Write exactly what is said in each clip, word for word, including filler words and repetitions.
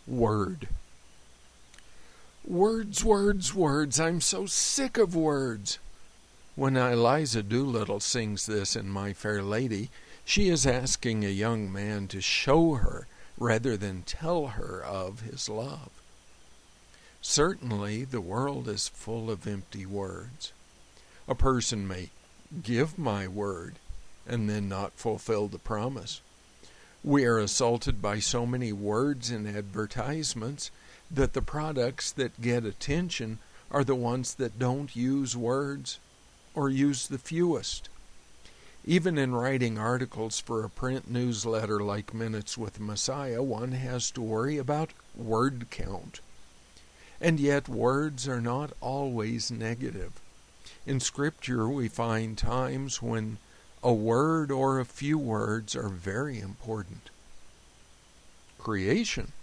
Word. Words, words, words. I'm so sick of words. When Eliza Doolittle sings this in My Fair Lady, she is asking a young man to show her rather than tell her of his love. Certainly, the world is full of empty words. A person may give my word and then not fulfill the promise. We are assaulted by so many words in advertisements that the products that get attention are the ones that don't use words or use the fewest. Even in writing articles for a print newsletter like Minutes with Messiah, one has to worry about word count. And yet words are not always negative. In Scripture we find times when a word or a few words are very important. Creation.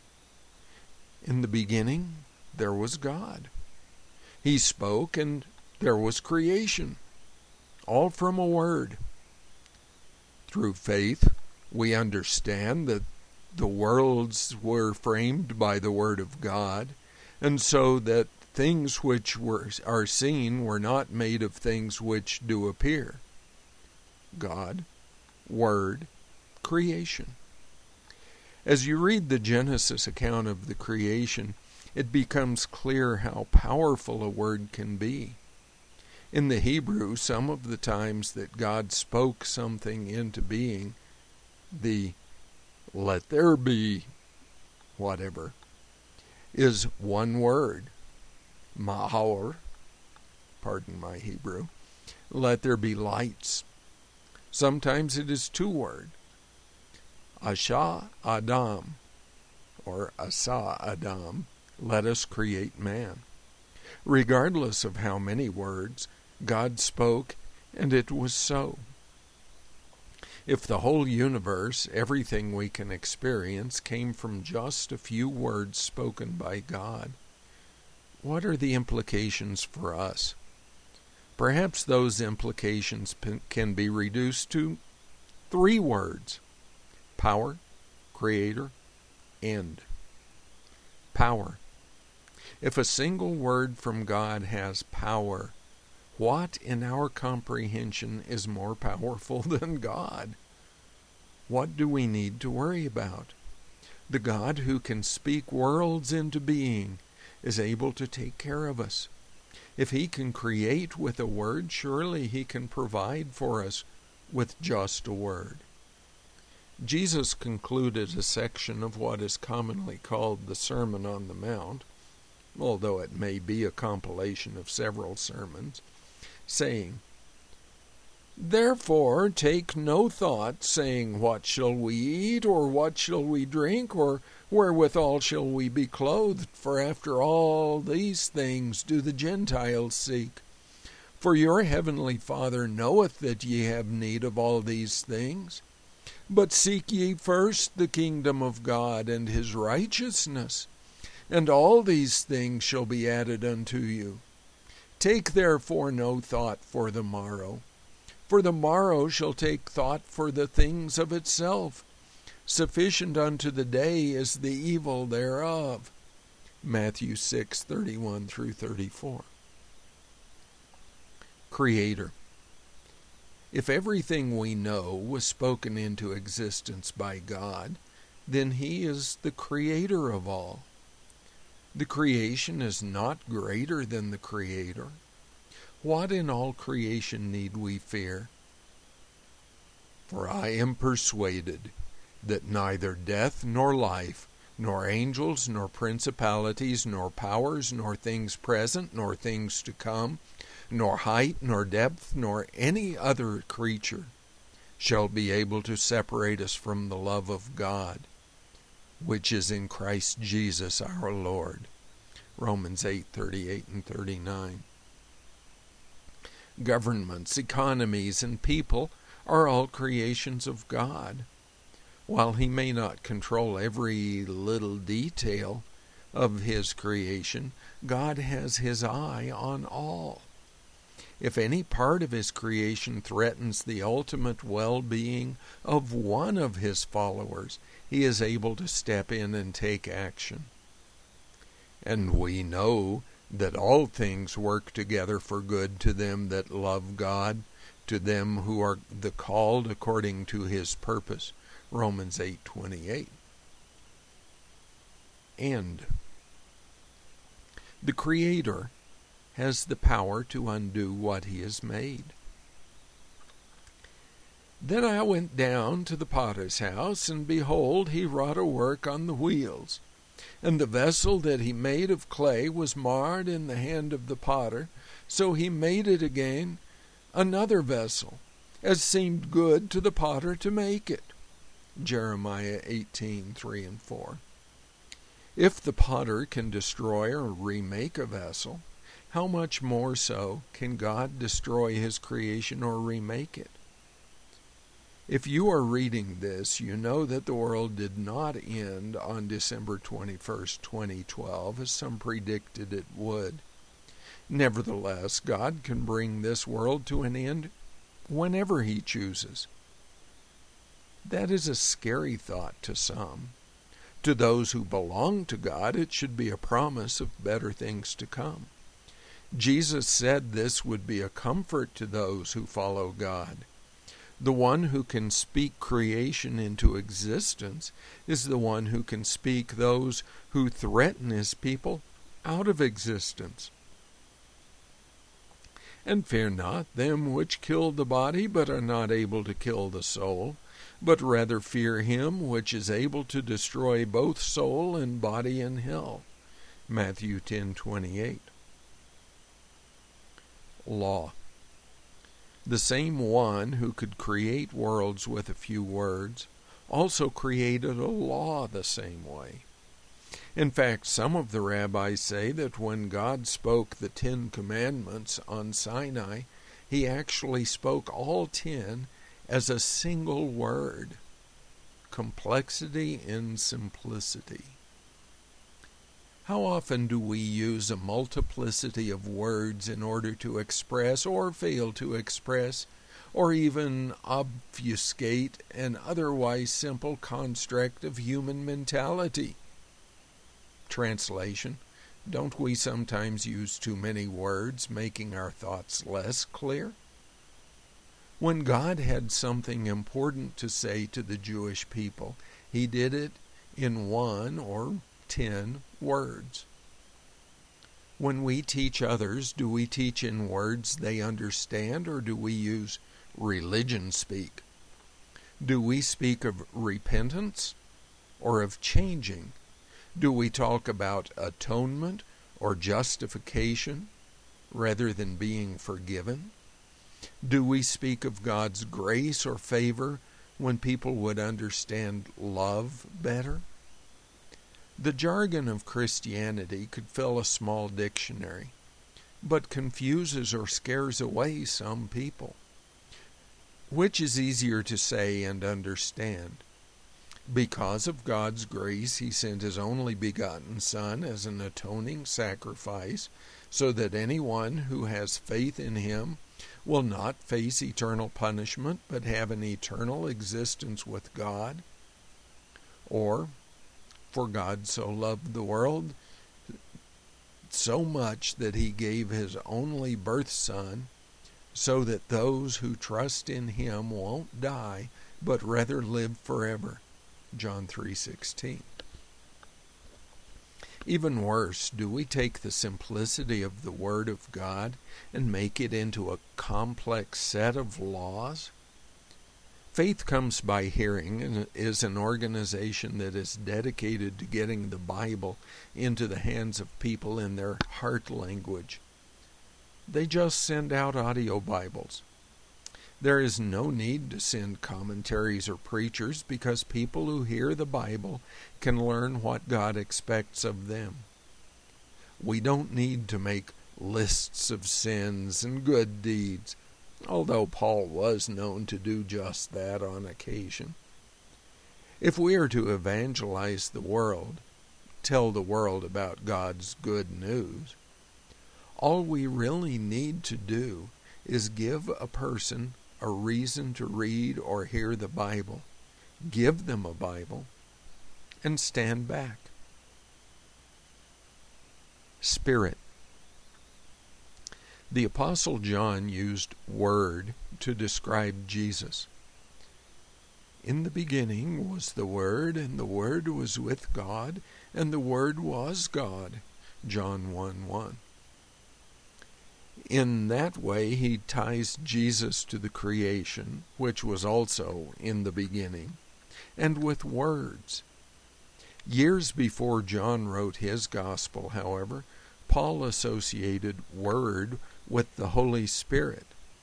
In the beginning, there was God. He spoke and there was creation, all from a word. Through faith, we understand that the worlds were framed by the Word of God, and so that things which were, are seen were not made of things which do appear. God, Word, creation. As you read the Genesis account of the creation, it becomes clear how powerful a word can be. In the Hebrew, some of the times that God spoke something into being, the let there be whatever, is one word, ma'or, pardon my Hebrew, let there be lights. Sometimes it is two words, Asha Adam, or Asa Adam, let us create man. Regardless of how many words, God spoke, and it was so. If the whole universe, everything we can experience, came from just a few words spoken by God, what are the implications for us? Perhaps those implications can be reduced to three words: power, creator, end. Power. If a single word from God has power, what in our comprehension is more powerful than God? What do we need to worry about? The God who can speak worlds into being is able to take care of us. If he can create with a word, surely he can provide for us with just a word. Jesus concluded a section of what is commonly called the Sermon on the Mount, although it may be a compilation of several sermons, saying, Therefore take no thought, saying, What shall we eat, or what shall we drink, or wherewithal shall we be clothed? For after all these things do the Gentiles seek. For your heavenly Father knoweth that ye have need of all these things. But seek ye first the kingdom of God and his righteousness, and all these things shall be added unto you. Take therefore no thought for the morrow, for the morrow shall take thought for the things of itself. Sufficient unto the day is the evil thereof. Matthew six thirty-one through thirty-four. Creator. If everything we know was spoken into existence by God, then he is the creator of all. The creation is not greater than the Creator. What in all creation need we fear? For I am persuaded that neither death nor life, nor angels, nor principalities, nor powers, nor things present, nor things to come, nor height, nor depth, nor any other creature shall be able to separate us from the love of God, which is in Christ Jesus our Lord. Romans eight thirty-eight and thirty-nine. Governments, economies, and people are all creations of God. While he may not control every little detail of his creation, God has his eye on all. If any part of his creation threatens the ultimate well-being of one of his followers, he is able to step in and take action. And we know that all things work together for good to them that love God, to them who are the called according to his purpose. Romans eight twenty-eight. End. The Creator has the power to undo what he has made. Then I went down to the potter's house, and behold, he wrought a work on the wheels. And the vessel that he made of clay was marred in the hand of the potter, so he made it again another vessel, as seemed good to the potter to make it. Jeremiah eighteen three and four. If the potter can destroy or remake a vessel, how much more so can God destroy his creation or remake it? If you are reading this, you know that the world did not end on December twenty-first, twenty twelve, as some predicted it would. Nevertheless, God can bring this world to an end whenever he chooses. That is a scary thought to some. To those who belong to God, it should be a promise of better things to come. Jesus said this would be a comfort to those who follow God. The one who can speak creation into existence is the one who can speak those who threaten his people out of existence. And fear not them which kill the body, but are not able to kill the soul, but rather fear him which is able to destroy both soul and body in hell. Matthew ten twenty-eight. Law. The same one who could create worlds with a few words also created a law the same way. In fact, some of the rabbis say that when God spoke the Ten Commandments on Sinai, he actually spoke all ten as a single word. Complexity in simplicity. How often do we use a multiplicity of words in order to express or fail to express, or even obfuscate an otherwise simple construct of human mentality? Translation: don't we sometimes use too many words, making our thoughts less clear? When God had something important to say to the Jewish people, he did it in one or ten words. When we teach others, do we teach in words they understand, or do we use religion speak? Do we speak of repentance or of changing? Do we talk about atonement or justification rather than being forgiven? Do we speak of God's grace or favor when people would understand love better? The jargon of Christianity could fill a small dictionary, but confuses or scares away some people. Which is easier to say and understand? Because of God's grace, he sent his only begotten Son as an atoning sacrifice, so that anyone who has faith in him will not face eternal punishment, but have an eternal existence with God. Or, for God so loved the world so much that he gave his only birth Son, so that those who trust in him won't die, but rather live forever. John three sixteen. Even worse, do we take the simplicity of the Word of God and make it into a complex set of laws? Faith Comes by Hearing and is an organization that is dedicated to getting the Bible into the hands of people in their heart language. They just send out audio Bibles. There is no need to send commentaries or preachers because people who hear the Bible can learn what God expects of them. We don't need to make lists of sins and good deeds, although Paul was known to do just that on occasion. If we are to evangelize the world, tell the world about God's good news, All we really need to do is give a person a reason to read or hear the Bible, give them a Bible, and stand back. Spirit. The Apostle John used Word to describe Jesus. In the beginning was the Word, and the Word was with God, and the Word was God. John one one. In that way, he ties Jesus to the creation, which was also in the beginning, and with words. Years before John wrote his gospel, however, Paul associated Word with the Holy Spirit.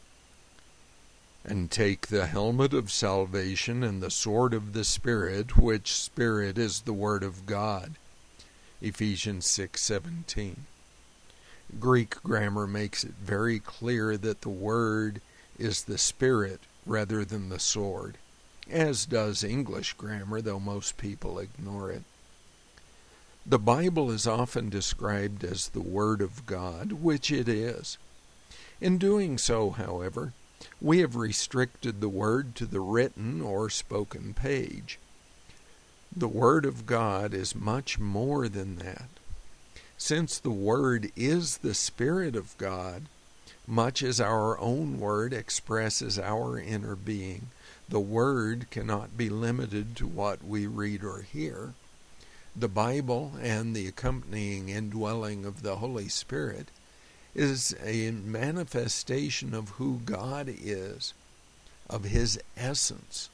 And take the helmet of salvation and the sword of the Spirit, which Spirit is the Word of God. Ephesians six seventeen. Greek grammar makes it very clear that the Word is the Spirit rather than the sword, as does English grammar, though most people ignore it. The Bible is often described as the Word of God, which it is. In doing so, however, we have restricted the Word to the written or spoken page. The Word of God is much more than that. Since the Word is the Spirit of God, much as our own Word expresses our inner being, the Word cannot be limited to what we read or hear. The Bible and the accompanying indwelling of the Holy Spirit is a manifestation of who God is, of His essence.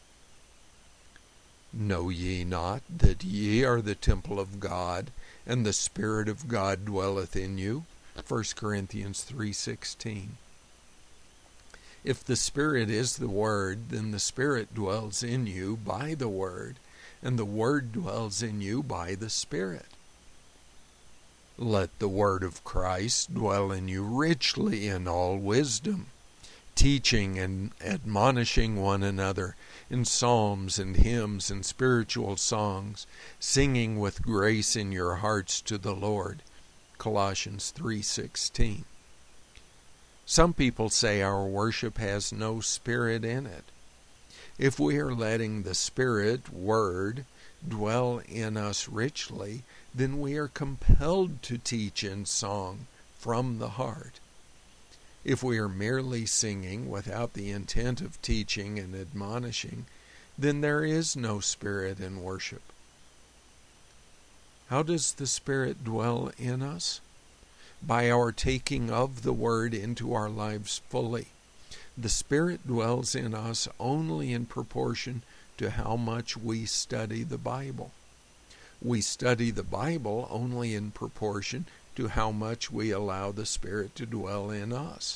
Know ye not that ye are the temple of God, and the Spirit of God dwelleth in you? First Corinthians three sixteen. If the Spirit is the Word, then the Spirit dwells in you by the Word, and the Word dwells in you by the Spirit. Let the Word of Christ dwell in you richly in all wisdom, teaching and admonishing one another in psalms and hymns and spiritual songs, singing with grace in your hearts to the Lord. Colossians three sixteen. Some people say our worship has no spirit in it. If we are letting the Spirit, Word, dwell in us richly, then we are compelled to teach in song from the heart. If we are merely singing without the intent of teaching and admonishing, then there is no spirit in worship. How does the Spirit dwell in us? By our taking of the Word into our lives fully. The Spirit dwells in us only in proportion to how much we study the Bible. We study the Bible only in proportion to how much we allow the Spirit to dwell in us.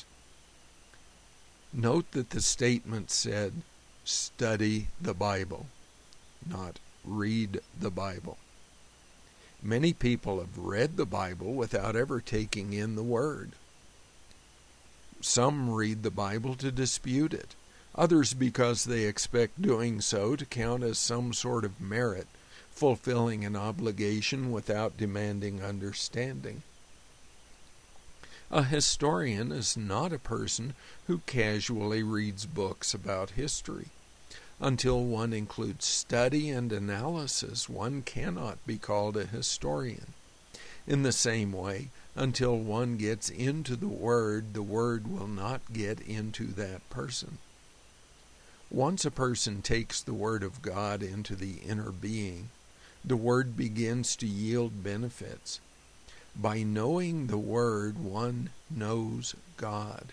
Note that the statement said, study the Bible, not read the Bible. Many people have read the Bible without ever taking in the Word. Some read the Bible to dispute it, others because they expect doing so to count as some sort of merit, fulfilling an obligation without demanding understanding. A historian is not a person who casually reads books about history. Until one includes study and analysis, one cannot be called a historian. In the same way, until one gets into the Word, the Word will not get into that person. Once a person takes the Word of God into the inner being, the Word begins to yield benefits. By knowing the Word, one knows God.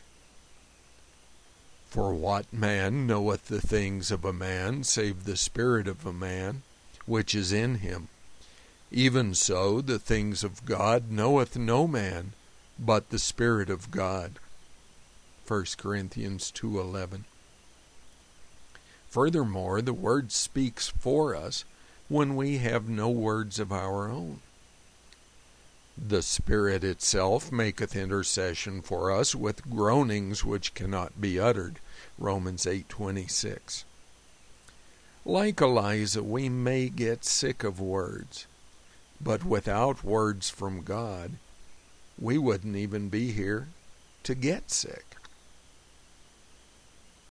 For what man knoweth the things of a man, save the spirit of a man, which is in him? Even so the things of God knoweth no man, but the Spirit of God. First Corinthians two eleven. Furthermore, the Word speaks for us when we have no words of our own. The Spirit itself maketh intercession for us with groanings which cannot be uttered. Romans eight twenty-six. Like Eliza, we may get sick of words, but without words from God, we wouldn't even be here to get sick.